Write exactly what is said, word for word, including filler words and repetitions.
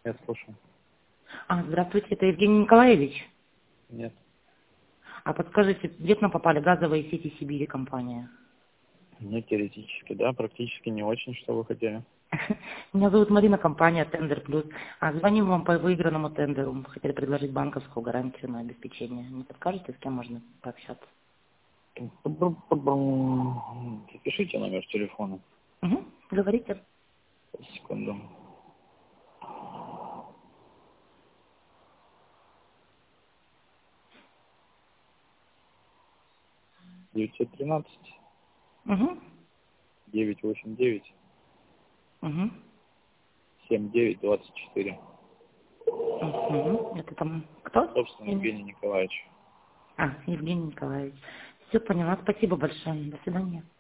Я слушаю. А, здравствуйте, это Евгений Николаевич. Нет. А подскажите, где к нам попали газовые сети Сибири компания? Ну, теоретически, да, практически не очень, что вы хотели. Меня зовут Марина, компания Тендер Плюс. А звоним вам по выигранному тендеру. Хотели предложить банковскую гарантию на обеспечение. Не подскажете, с кем можно пообщаться? Запишите номер телефона. Угу, говорите. Секунду. девятьсот тринадцать Угу, девятьсот восемьдесят девять угу, семьдесят девять двадцать четыре. угу. Это там кто? Собственно, Имя? Евгений Николаевич. А, Евгений Николаевич. Все поняла. Спасибо большое. До свидания.